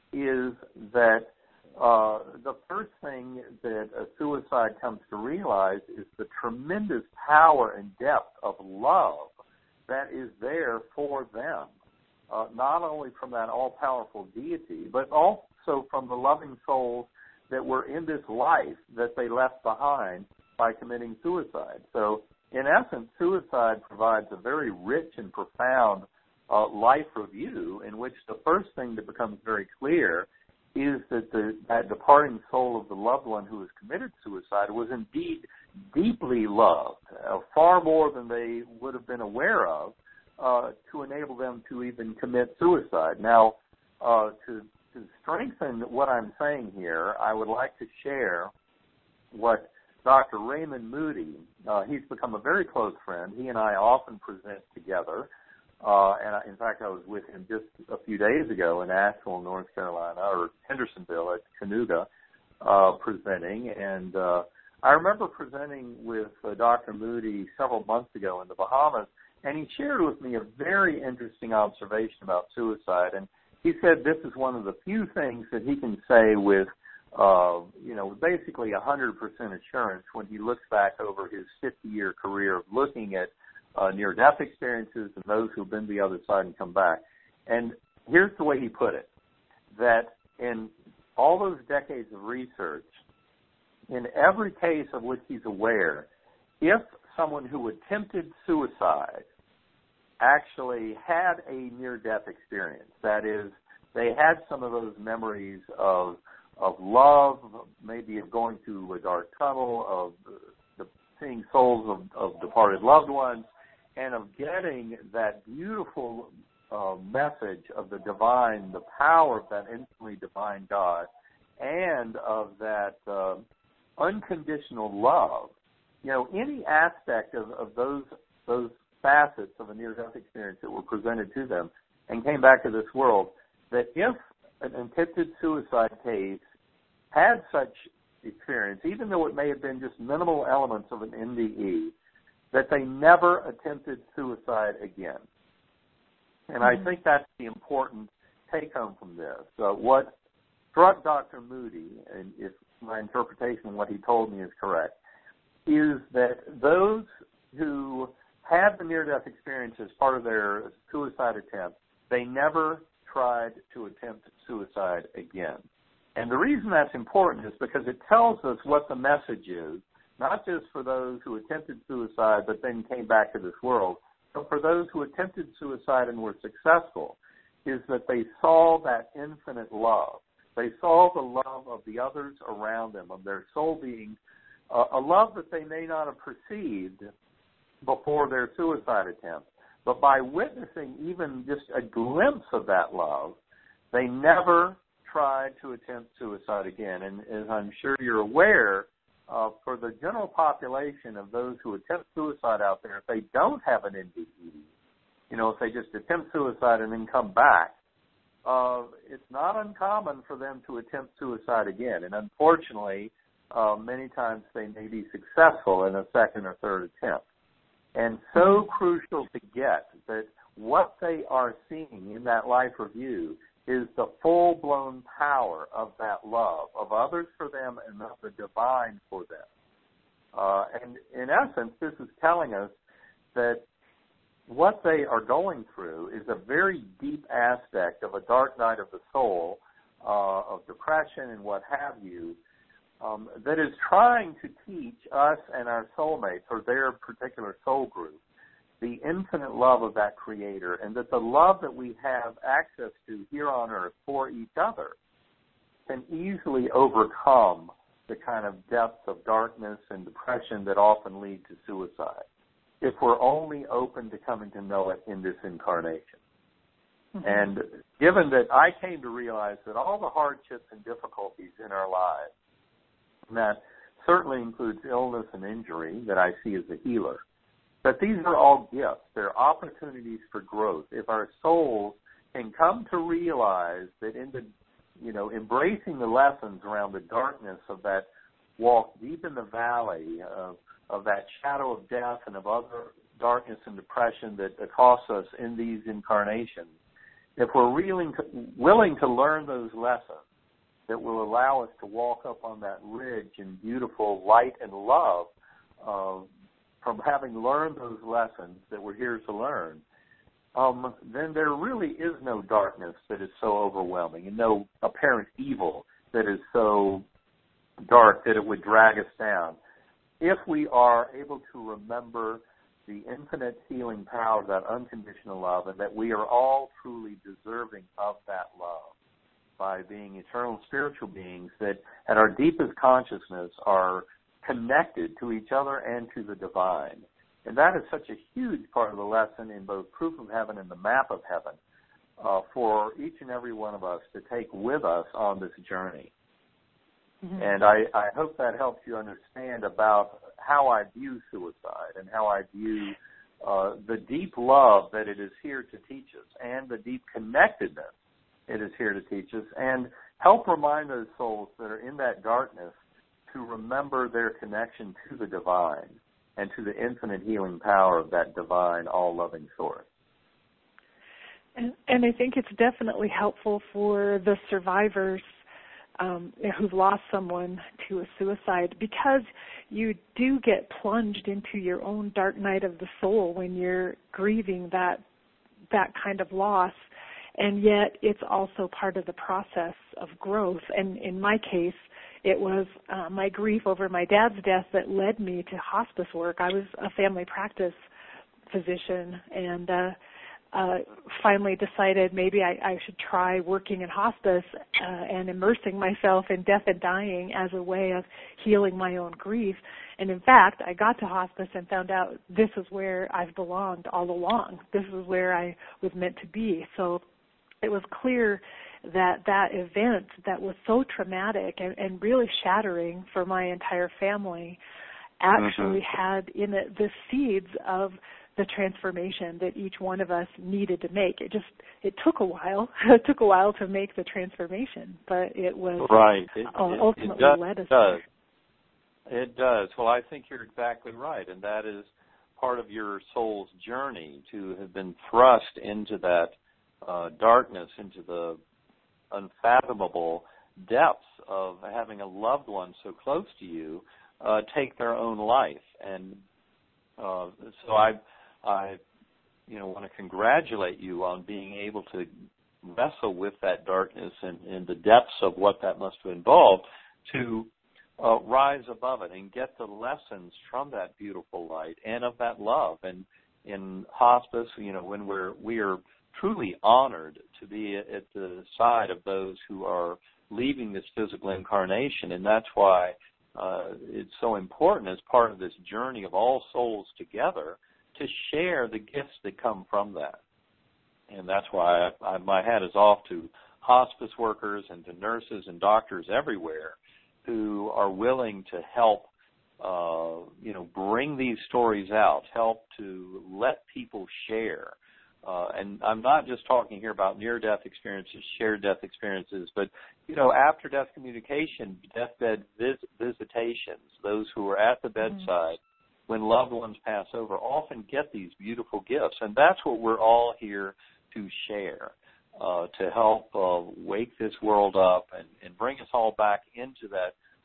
is that uh, the first thing that a suicide comes to realize is the tremendous power and depth of love that is there for them. Uh, not only from that all-powerful deity, but also from the loving souls that were in this life that they left behind by committing suicide. So, in essence, suicide provides a very rich and profound uh, life review in which the first thing that becomes very clear is that the, that departing soul of the loved one who has committed suicide was indeed deeply loved, uh, far more than they would have been aware of, Uh, to enable them to even commit suicide. Now, uh, to, to strengthen what I'm saying here, I would like to share what Doctor Raymond Moody, uh, he's become a very close friend. He and I often present together. Uh, and I, in fact, I was with him just a few days ago in Asheville, North Carolina, or Hendersonville at Canuga, uh, presenting. And uh, I remember presenting with uh, Doctor Moody several months ago in the Bahamas. And he shared with me a very interesting observation about suicide. And he said this is one of the few things that he can say with, uh, you know, basically one hundred percent assurance when he looks back over his fifty-year career of looking at uh, near-death experiences and those who've been to the other side and come back. And here's the way he put it, that in all those decades of research, in every case of which he's aware, if someone who attempted suicide actually had a near-death experience. That is, they had some of those memories of of love, maybe of going through a dark tunnel, of the, seeing souls of, of departed loved ones, and of getting that beautiful uh, message of the divine, the power of that infinitely divine God, and of that uh, unconditional love. You know, any aspect of, of those those facets of a near-death experience that were presented to them and came back to this world, that if an attempted suicide case had such experience, even though it may have been just minimal elements of an N D E, that they never attempted suicide again. And mm-hmm. I think that's the important take-home from this. Uh, what struck Doctor Moody, and if my interpretation of what he told me is correct, is that those who had the near-death experience as part of their suicide attempt, they never tried to attempt suicide again. And the reason that's important is because it tells us what the message is, not just for those who attempted suicide but then came back to this world, but for those who attempted suicide and were successful, is that they saw that infinite love. They saw the love of the others around them, of their soul beings, uh, a love that they may not have perceived before their suicide attempt. But by witnessing even just a glimpse of that love, they never tried to attempt suicide again. And as I'm sure you're aware, uh, for the general population of those who attempt suicide out there, if they don't have an N D E, you know, if they just attempt suicide and then come back, uh, it's not uncommon for them to attempt suicide again. And unfortunately, uh, many times they may be successful in a second or third attempt. And so crucial to get that what they are seeing in that life review is the full-blown power of that love, of others for them and of the divine for them. Uh, and in essence, this is telling us that what they are going through is a very deep aspect of a dark night of the soul, uh, of depression and what have you, um, that is trying to teach us and our soulmates or their particular soul group the infinite love of that Creator, and that the love that we have access to here on earth for each other can easily overcome the kind of depths of darkness and depression that often lead to suicide, if we're only open to coming to know it in this incarnation. Mm-hmm. And given that I came to realize that all the hardships and difficulties in our lives, and that certainly includes illness and injury that I see as a healer, but these are all gifts. They're opportunities for growth. If our souls can come to realize that in the, you know, embracing the lessons around the darkness of that walk deep in the valley of, of that shadow of death and of other darkness and depression that accosts us in these incarnations, if we're willing to, willing to learn those lessons that will allow us to walk up on that ridge in beautiful light and love, uh, from having learned those lessons that we're here to learn, um, then there really is no darkness that is so overwhelming and no apparent evil that is so dark that it would drag us down. If we are able to remember the infinite healing power of that unconditional love, and that we are all truly deserving of that love by being eternal spiritual beings that at our deepest consciousness are connected to each other and to the divine. And that is such a huge part of the lesson in both Proof of Heaven and the Map of Heaven uh, for each and every one of us to take with us on this journey. Mm-hmm. And I, I hope that helps you understand about how I view suicide and how I view uh, the deep love that it is here to teach us and the deep connectedness it is here to teach us, and help remind those souls that are in that darkness to remember their connection to the divine and to the infinite healing power of that divine, all-loving source. And, and I think it's definitely helpful for the survivors um, who've lost someone to a suicide, because you do get plunged into your own dark night of the soul when you're grieving that that kind of loss. And yet it's also part of the process of growth. And in my case, it was uh, my grief over my dad's death that led me to hospice work. I was a family practice physician and uh, uh, finally decided maybe I, I should try working in hospice uh, and immersing myself in death and dying as a way of healing my own grief. And in fact, I got to hospice and found out this is where I've belonged all along. This is where I was meant to be. So it was clear that that event that was so traumatic and, and really shattering for my entire family actually mm-hmm. had in it the seeds of the transformation that each one of us needed to make. It just, it took a while. It took a while to make the transformation, but it was right. It, uh, it, ultimately it does, led us does. there. It does. Well, I think you're exactly right, and that is part of your soul's journey, to have been thrust into that uh, darkness, into the unfathomable depths of having a loved one so close to you uh, take their own life. And uh, so I, I, you know, want to congratulate you on being able to wrestle with that darkness and, and the depths of what that must have involved to uh, rise above it and get the lessons from that beautiful light and of that love. And in hospice, you know, when we're we are truly honored to be at the side of those who are leaving this physical incarnation, and that's why uh, it's so important as part of this journey of all souls together to share the gifts that come from that. And that's why I, I, my hat is off to hospice workers and to nurses and doctors everywhere who are willing to help, uh, you know, bring these stories out, help to let people share. Uh, and I'm not just talking here about near-death experiences, shared death experiences, but, you know, after-death communication, deathbed vis- visitations, those who are at the bedside mm-hmm. when loved ones pass over often get these beautiful gifts. And that's what we're all here to share, uh, to help uh, wake this world up and, and bring us all back into that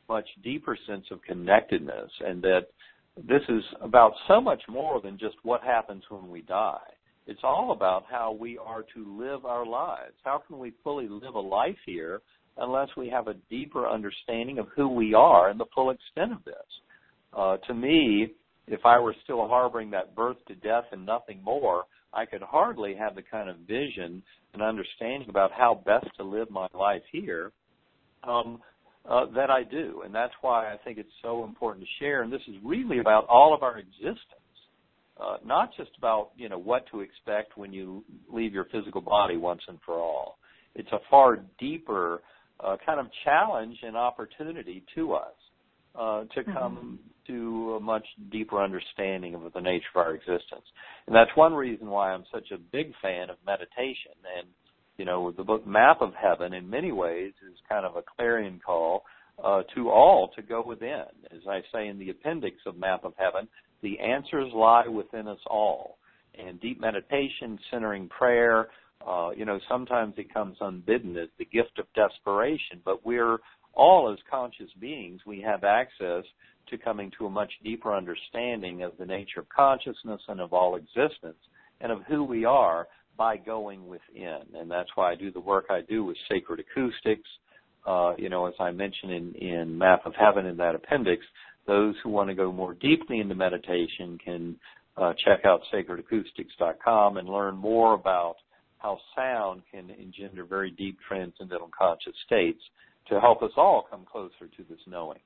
much deeper sense of connectedness, and that this is about so much more than just what happens when we die. It's all about how we are to live our lives. How can we fully live a life here unless we have a deeper understanding of who we are and the full extent of this? Uh, to me, if I were still harboring that birth to death and nothing more, I could hardly have the kind of vision and understanding about how best to live my life here um, uh, that I do. And that's why I think it's so important to share. And this is really about all of our existence, uh, not just about, you know, what to expect when you leave your physical body once and for all. It's a far deeper uh, kind of challenge and opportunity to us uh, to come mm-hmm. to a much deeper understanding of the nature of our existence. And that's one reason why I'm such a big fan of meditation. And, you know, the book Map of Heaven in many ways is kind of a clarion call uh, to all to go within. As I say in the appendix of Map of Heaven, the answers lie within us all. And deep meditation, centering prayer, uh, you know, sometimes it comes unbidden as the gift of desperation, but we're all as conscious beings, we have access to coming to a much deeper understanding of the nature of consciousness and of all existence and of who we are by going within. And that's why I do the work I do with Sacred Acoustics. Uh, you know, as I mentioned in, in Map of Heaven in that appendix, those who want to go more deeply into meditation can uh, check out sacred acoustics dot com and learn more about how sound can engender very deep transcendental conscious states to help us all come closer to this knowing.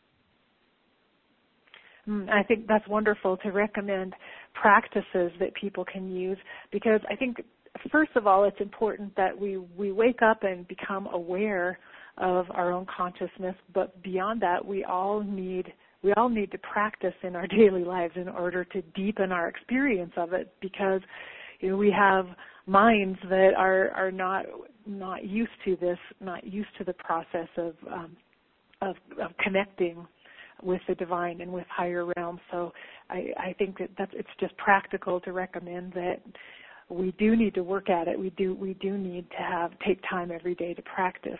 I think that's wonderful to recommend practices that people can use, because I think, first of all, it's important that we, we wake up and become aware of our own consciousness, but beyond that, we all need we all need to practice in our daily lives in order to deepen our experience of it, because, you know, we have minds that are, are not not used to this, not used to the process of um, of, of connecting with the divine and with higher realms. So I, I think that that's, it's just practical to recommend that we do need to work at it. We do we do need to have take time every day to practice.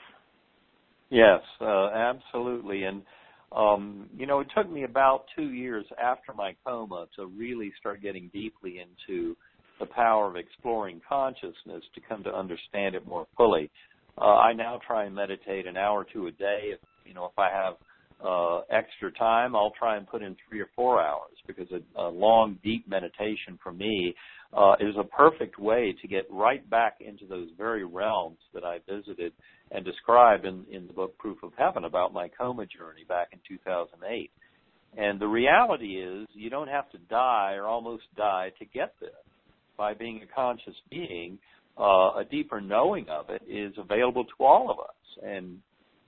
Yes, uh, absolutely. And um, you know, it took me about two years after my coma to really start getting deeply into the power of exploring consciousness to come to understand it more fully. Uh, I now try and meditate an hour or two a day. If, you know, if I have uh, extra time, I'll try and put in three or four hours, because a, a long, deep meditation for me uh, is a perfect way to get right back into those very realms that I visited and described in, in the book Proof of Heaven about my coma journey back in two thousand eight. And the reality is you don't have to die or almost die to get there. By being a conscious being, uh, a deeper knowing of it is available to all of us. And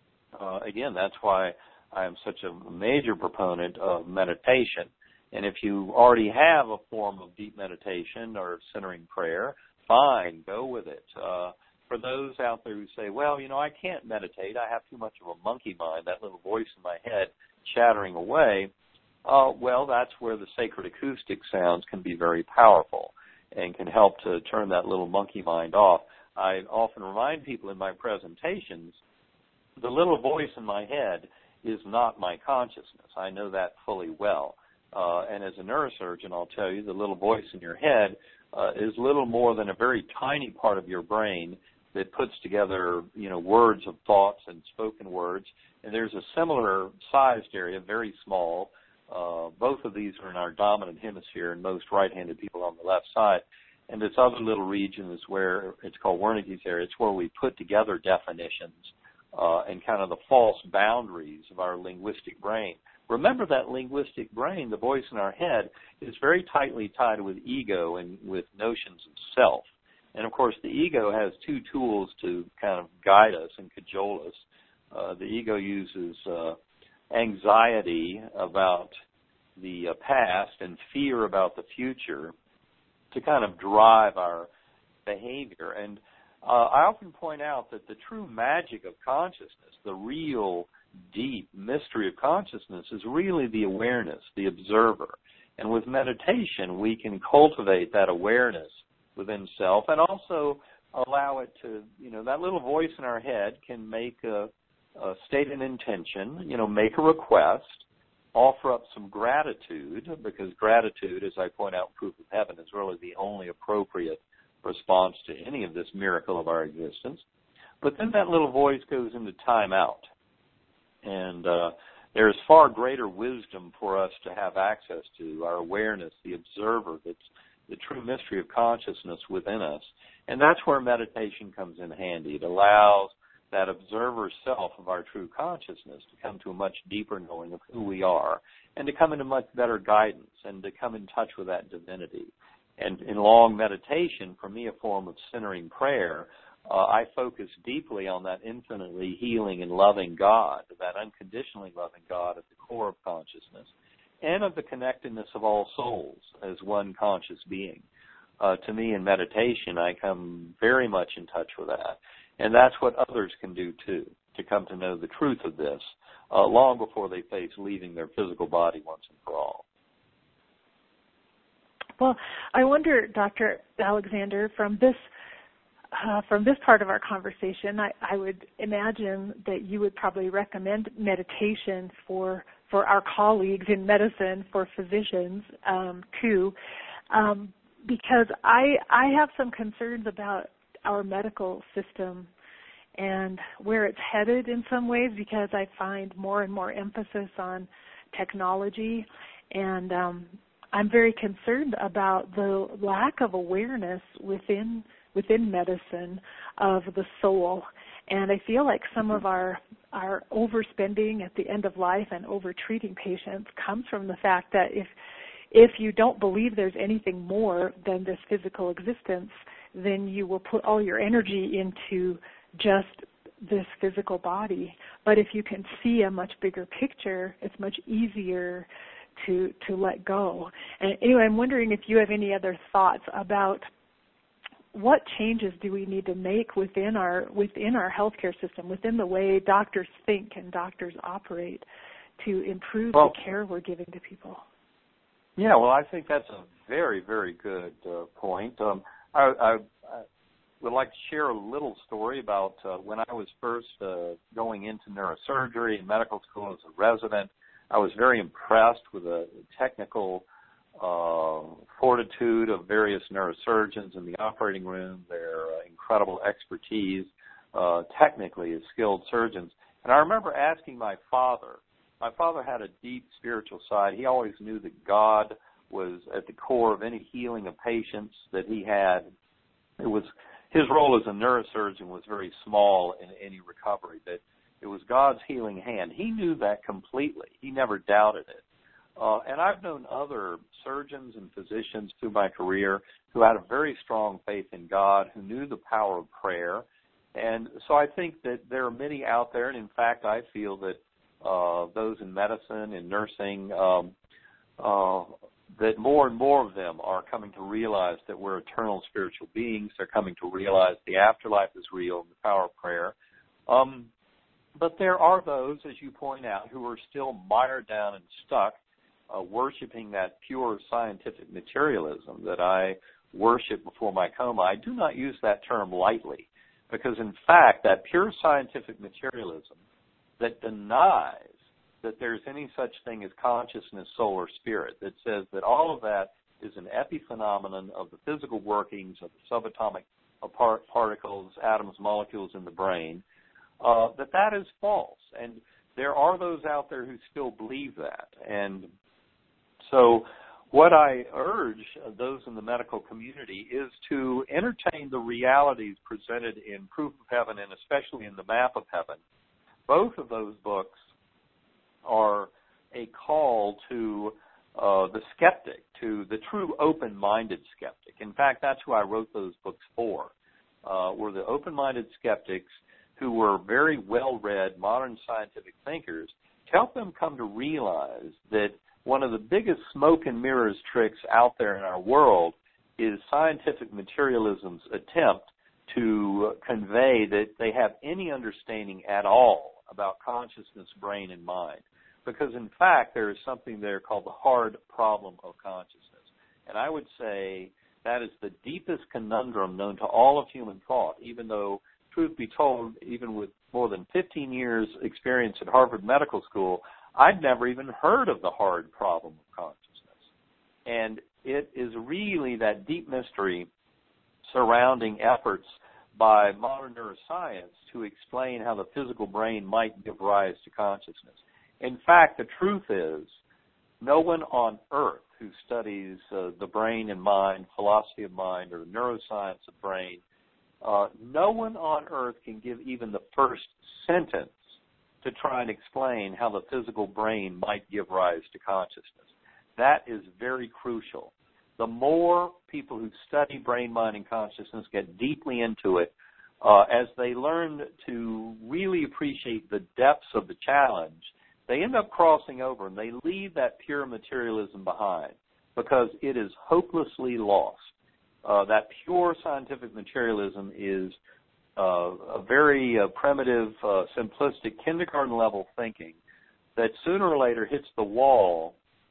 uh, again, that's why I am such a major proponent of meditation. And if you already have a form of deep meditation or centering prayer, fine, go with it. Uh, for those out there who say, well, you know, I can't meditate, I have too much of a monkey mind, that little voice in my head chattering away, uh, well, that's where the sacred acoustic sounds can be very powerful and can help to turn that little monkey mind off. I often remind people in my presentations, the little voice in my head is not my consciousness. I know that fully well. Uh, and as a neurosurgeon, I'll tell you, the little voice in your head uh, is little more than a very tiny part of your brain that puts together, you know, words of thoughts and spoken words. And there's a similar sized area, very small. Uh, both of these are in our dominant hemisphere, and most right-handed people on the left side. And this other little region is where it's called Wernicke's area. It's where we put together definitions uh, and kind of the false boundaries of our linguistic brain. Remember that linguistic brain, the voice in our head, is very tightly tied with ego and with notions of self. And, of course, the ego has two tools to kind of guide us and cajole us. Uh, the ego uses uh, anxiety about the uh, past and fear about the future to kind of drive our behavior. And uh, I often point out that the true magic of consciousness, the real deep mystery of consciousness, is really the awareness, the observer. And with meditation, we can cultivate that awareness within self and also allow it to, you know, that little voice in our head can make a uh, state an intention, you know, make a request, offer up some gratitude, because gratitude, as I point out in Proof of Heaven, is really the only appropriate response to any of this miracle of our existence. But then that little voice goes into timeout. And uh, there is far greater wisdom for us to have access to, our awareness, the observer, that's the true mystery of consciousness within us. And that's where meditation comes in handy. It allows that observer self of our true consciousness to come to a much deeper knowing of who we are and to come into much better guidance and to come in touch with that divinity. And in long meditation, for me, a form of centering prayer, uh, I focus deeply on that infinitely healing and loving God, that unconditionally loving God at the core of consciousness, and of the connectedness of all souls as one conscious being. Uh, to me, in meditation, I come very much in touch with that. And that's what others can do, too, to come to know the truth of this uh, long before they face leaving their physical body once and for all. Well, I wonder, Doctor Alexander, from this uh, from this part of our conversation, I, I would imagine that you would probably recommend meditation for for our colleagues in medicine, for physicians, um, too, um, because I I have some concerns about our medical system and where it's headed in some ways, because I find more and more emphasis on technology, and um, I'm very concerned about the lack of awareness within within medicine of the soul. And I feel like some of our our overspending at the end of life and over-treating patients comes from the fact that if if you don't believe there's anything more than this physical existence, then you will put all your energy into just this physical body. But if you can see a much bigger picture, it's much easier to to let go. And anyway, I'm wondering if you have any other thoughts about what changes do we need to make within our within our healthcare system, within the way doctors think and doctors operate, to improve well, the care we're giving to people. Yeah, well, I think that's a very, very good uh, point. Um, I, I, I would like to share a little story about uh, when I was first uh, going into neurosurgery in medical school as a resident. I was very impressed with the technical uh, fortitude of various neurosurgeons in the operating room, their uh, incredible expertise, uh, technically as skilled surgeons. And I remember asking my father, my father had a deep spiritual side. He always knew that God was at the core of any healing of patients that he had. It was his role as a neurosurgeon was very small in any recovery, but it was God's healing hand. He knew that completely. He never doubted it. Uh, and I've known other surgeons and physicians through my career who had a very strong faith in God, who knew the power of prayer. And so I think that there are many out there, and in fact I feel that uh, those in medicine and nursing, um, uh, that more and more of them are coming to realize that we're eternal spiritual beings. They're coming to realize the afterlife is real and the power of prayer. Um, but there are those, as you point out, who are still mired down and stuck uh, worshiping that pure scientific materialism that I worship before my coma. I do not use that term lightly because, in fact, that pure scientific materialism that denies that there's any such thing as consciousness, soul, or spirit, that says that all of that is an epiphenomenon of the physical workings of the subatomic part- particles, atoms, molecules in the brain, uh, that that is false. And there are those out there who still believe that. And so what I urge those in the medical community is to entertain the realities presented in Proof of Heaven and especially in the Map of Heaven. Both of those books are a call to uh, the skeptic, to the true open-minded skeptic. In fact, that's who I wrote those books for, uh, were the open-minded skeptics who were very well-read modern scientific thinkers, to help them come to realize that one of the biggest smoke and mirrors tricks out there in our world is scientific materialism's attempt to convey that they have any understanding at all about consciousness, brain, and mind. Because, in fact, there is something there called the hard problem of consciousness. And I would say that is the deepest conundrum known to all of human thought, even though, truth be told, even with more than fifteen years experience at Harvard Medical School, I'd never even heard of the hard problem of consciousness. And it is really that deep mystery surrounding efforts by modern neuroscience to explain how the physical brain might give rise to consciousness. In fact, the truth is, no one on earth who studies uh, the brain and mind, philosophy of mind, or neuroscience of brain, uh, no one on earth can give even the first sentence to try and explain how the physical brain might give rise to consciousness. That is very crucial. The more people who study brain, mind, and consciousness get deeply into it, uh, as they learn to really appreciate the depths of the challenge, they end up crossing over and they leave that pure materialism behind because it is hopelessly lost. Uh, that pure scientific materialism is uh, a very uh, primitive, uh, simplistic kindergarten-level thinking that sooner or later hits the wall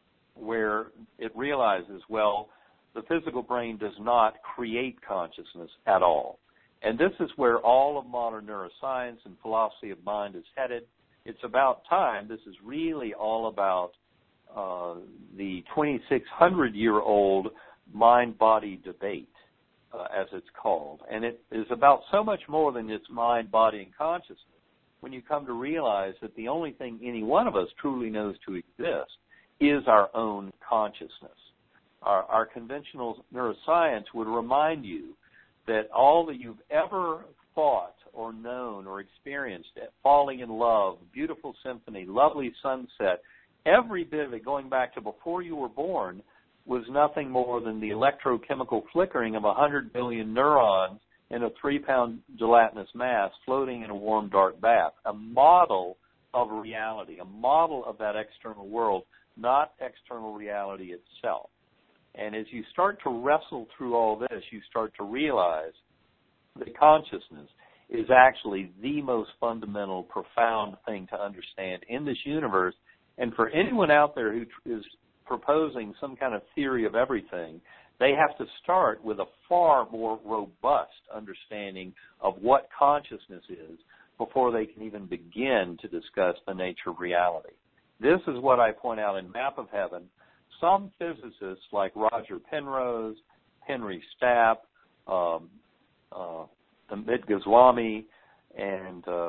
where it realizes, well, the physical brain does not create consciousness at all. And this is where all of modern neuroscience and philosophy of mind is headed. It's about time. This is really all about uh, the twenty-six hundred year old mind-body debate, uh, as it's called. And it is about so much more than just mind, body, and consciousness when you come to realize that the only thing any one of us truly knows to exist is our own consciousness. Our, our conventional neuroscience would remind you that all that you've ever thought or known or experienced, falling in love, beautiful symphony, lovely sunset, every bit of it going back to before you were born was nothing more than the electrochemical flickering of one hundred billion neurons in a three-pound gelatinous mass floating in a warm, dark bath, a model of reality, a model of that external world, not external reality itself. And as you start to wrestle through all this, you start to realize that consciousness is actually the most fundamental, profound thing to understand in this universe. And for anyone out there who is proposing some kind of theory of everything, they have to start with a far more robust understanding of what consciousness is before they can even begin to discuss the nature of reality. This is what I point out in Map of Heaven. Some physicists like Roger Penrose, Henry Stapp, um, uh, Amit Goswami, and uh,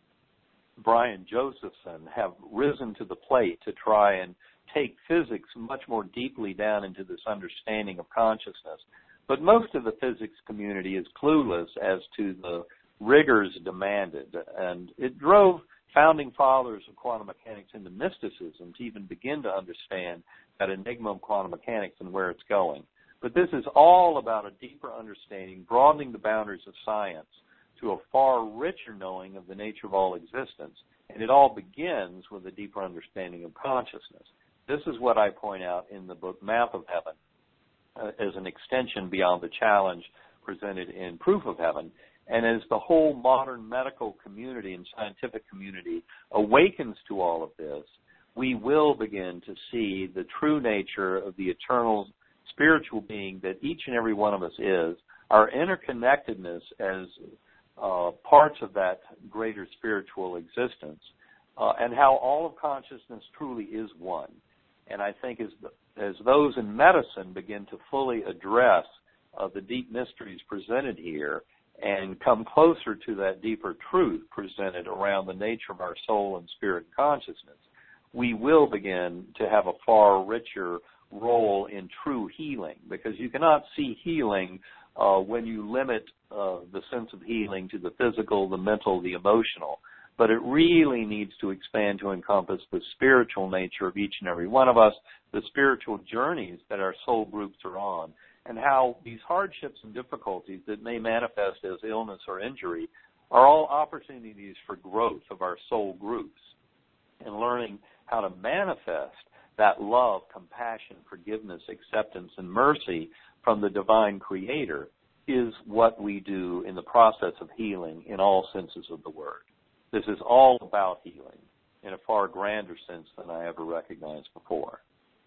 Brian Josephson have risen to the plate to try and take physics much more deeply down into this understanding of consciousness. But most of the physics community is clueless as to the rigors demanded, and it drove founding fathers of quantum mechanics into mysticism to even begin to understand that enigma of quantum mechanics and where it's going. But this is all about a deeper understanding, broadening the boundaries of science to a far richer knowing of the nature of all existence. And it all begins with a deeper understanding of consciousness. This is what I point out in the book Map of Heaven uh, as an extension beyond the challenge presented in Proof of Heaven. And as the whole modern medical community and scientific community awakens to all of this, we will begin to see the true nature of the eternal spiritual being that each and every one of us is, our interconnectedness as uh, parts of that greater spiritual existence, uh, and how all of consciousness truly is one. And I think as, the, as those in medicine begin to fully address uh, the deep mysteries presented here and come closer to that deeper truth presented around the nature of our soul and spirit and consciousness, we will begin to have a far richer role in true healing, because you cannot see healing uh, when you limit uh, the sense of healing to the physical, the mental, the emotional. But it really needs to expand to encompass the spiritual nature of each and every one of us, the spiritual journeys that our soul groups are on, and how these hardships and difficulties that may manifest as illness or injury are all opportunities for growth of our soul groups, and learning how to manifest that love, compassion, forgiveness, acceptance, and mercy from the divine creator is what we do in the process of healing in all senses of the word. This is all about healing in a far grander sense than I ever recognized before.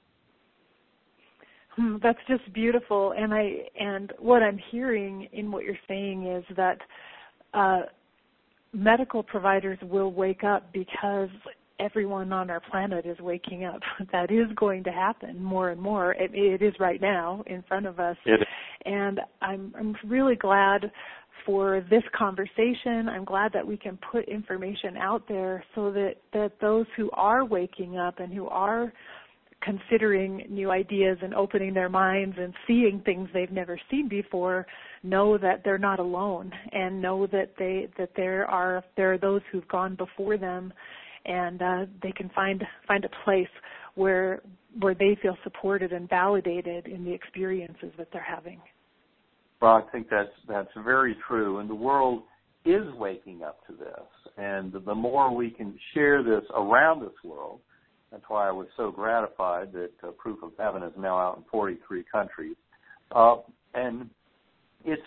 Hmm, that's just beautiful, and I and what I'm hearing in what you're saying is that uh, medical providers will wake up because everyone on our planet is waking up. That is going to happen more and more. It, it is right now in front of us. It, and I'm, I'm really glad for this conversation. I'm glad that we can put information out there so that, that those who are waking up and who are considering new ideas and opening their minds and seeing things they've never seen before know that they're not alone, and know that they that there are there are those who've gone before them, and uh, they can find find a place where where they feel supported and validated in the experiences that they're having. Well, I think that's that's very true, and the world is waking up to this. And the more we can share this around this world, that's why I was so gratified that uh, Proof of Heaven is now out in forty-three countries, uh, and it's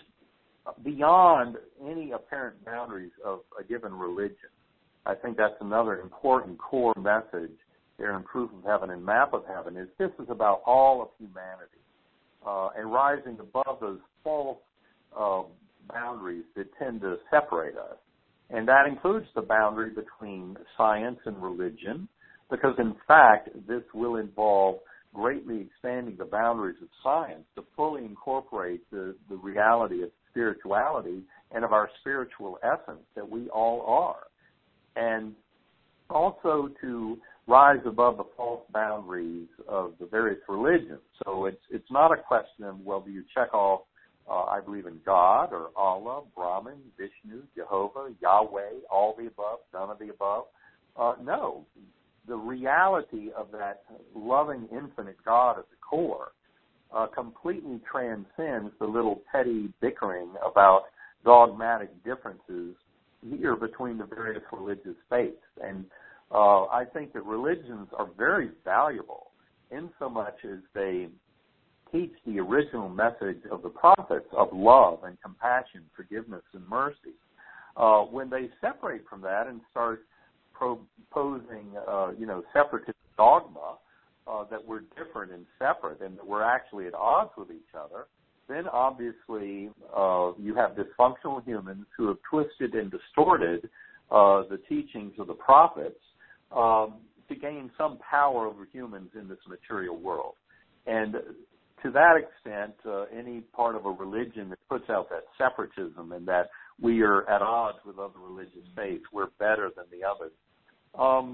beyond any apparent boundaries of a given religion. I think that's another important core message there in Proof of Heaven and Map of Heaven, is this is about all of humanity. Uh, and rising above those false uh, boundaries that tend to separate us. And that includes the boundary between science and religion, because in fact this will involve greatly expanding the boundaries of science to fully incorporate the, the reality of spirituality and of our spiritual essence that we all are. And also to rise above the false boundaries of the various religions. So it's it's not a question of, well, do you check off, uh, I believe in God, or Allah, Brahman, Vishnu, Jehovah, Yahweh, all the above, none of the above. Uh, no. The reality of that loving infinite God at the core uh, completely transcends the little petty bickering about dogmatic differences here between the various religious faiths. And Uh, I think that religions are very valuable in so much as they teach the original message of the prophets of love and compassion, forgiveness and mercy. Uh, when they separate from that and start proposing, uh, you know, separatist dogma, uh, that we're different and separate and that we're actually at odds with each other, then obviously uh, you have dysfunctional humans who have twisted and distorted uh, the teachings of the prophets Um, to gain some power over humans in this material world. And to that extent, uh, any part of a religion that puts out that separatism and that we are at odds with other religious faiths, we're better than the others, um,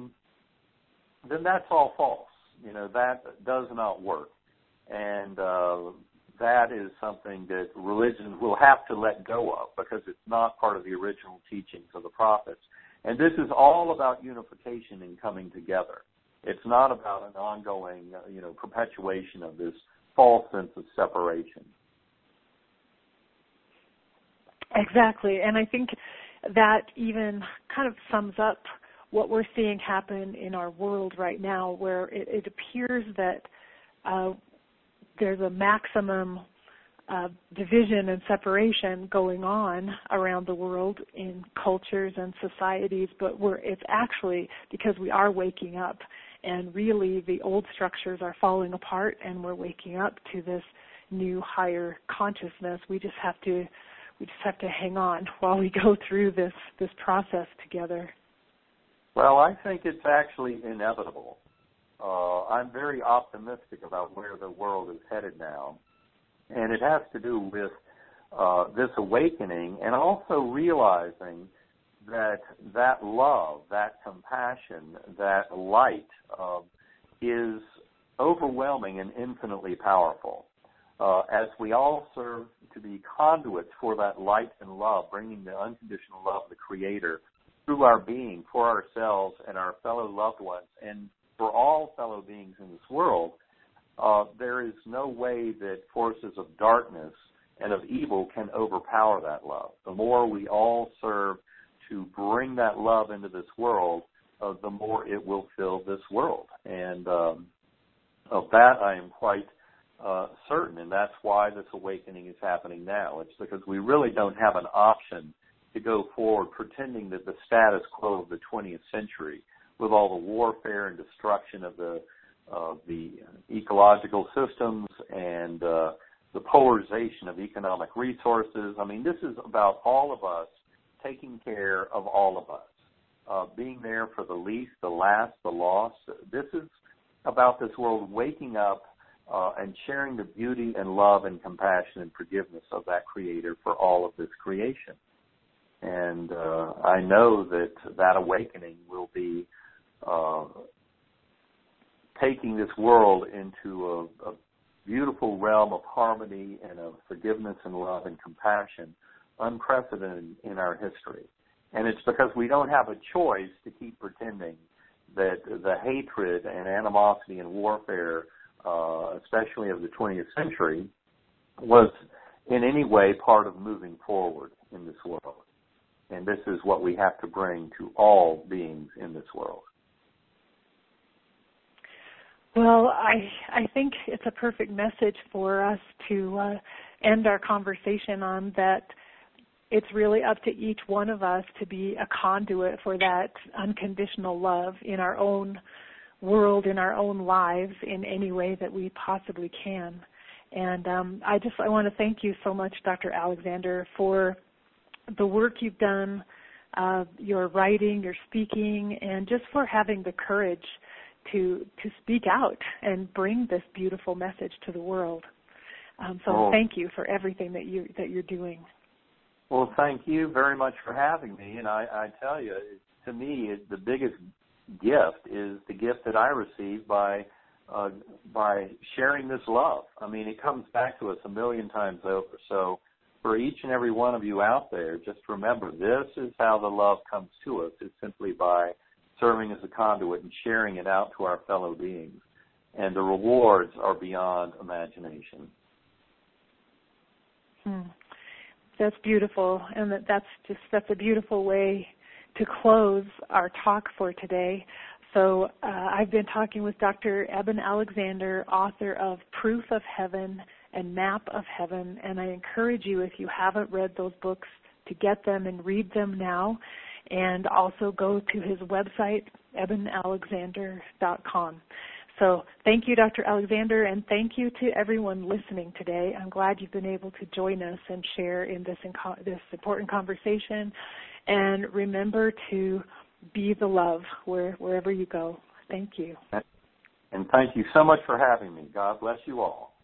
then that's all false. You know, that does not work. And uh, that is something that religion will have to let go of, because it's not part of the original teachings of the prophets. And this is all about unification and coming together. It's not about an ongoing, you know, perpetuation of this false sense of separation. Exactly. And I think that even kind of sums up what we're seeing happen in our world right now, where it, it appears that uh, there's a maximum Uh, division and separation going on around the world in cultures and societies, but we're, it's actually because we are waking up, and really the old structures are falling apart, and we're waking up to this new higher consciousness. We just have to we just have to hang on while we go through this this process together. Well, I think it's actually inevitable. Uh, I'm very optimistic about where the world is headed now. And it has to do with uh, this awakening, and also realizing that that love, that compassion, that light uh, is overwhelming and infinitely powerful. Uh, as we all serve to be conduits for that light and love, bringing the unconditional love of the Creator through our being for ourselves and our fellow loved ones, and for all fellow beings in this world, Uh, there is no way that forces of darkness and of evil can overpower that love. The more we all serve to bring that love into this world, uh, the more it will fill this world. And um, of that I am quite uh, certain, and that's why this awakening is happening now. It's because we really don't have an option to go forward pretending that the status quo of the twentieth century, with all the warfare and destruction of the of the ecological systems and uh, the polarization of economic resources. I mean, this is about all of us taking care of all of us, uh, being there for the least, the last, the lost. This is about this world waking up uh, and sharing the beauty and love and compassion and forgiveness of that Creator for all of this creation. And uh, I know that that awakening will be uh, taking this world into a, a beautiful realm of harmony and of forgiveness and love and compassion, unprecedented in our history. And it's because we don't have a choice to keep pretending that the hatred and animosity and warfare, uh, especially of the twentieth century, was in any way part of moving forward in this world. And this is what we have to bring to all beings in this world. Well, I I think it's a perfect message for us to uh, end our conversation on, that it's really up to each one of us to be a conduit for that unconditional love in our own world, in our own lives, in any way that we possibly can. And um, I just I want to thank you so much, Doctor Alexander, for the work you've done, uh, your writing, your speaking, and just for having the courage to to speak out and bring this beautiful message to the world. Um, so oh. thank you for everything that you that you're doing. Well, thank you very much for having me. And I, I tell you, to me, it, the biggest gift is the gift that I received by uh, by sharing this love. I mean, it comes back to us a million times over. So for each and every one of you out there, just remember, this is how the love comes to us. It's simply by serving as a conduit and sharing it out to our fellow beings. And the rewards are beyond imagination. Hmm. That's beautiful, and that, that's just that's a beautiful way to close our talk for today. So uh, I've been talking with Doctor Eben Alexander, author of Proof of Heaven and Map of Heaven, and I encourage you, if you haven't read those books, to get them and read them now, and also go to his website, eben alexander dot com. So thank you, Doctor Alexander, and thank you to everyone listening today. I'm glad you've been able to join us and share in this, inco- this important conversation. And remember to be the love where, wherever you go. Thank you. And thank you so much for having me. God bless you all.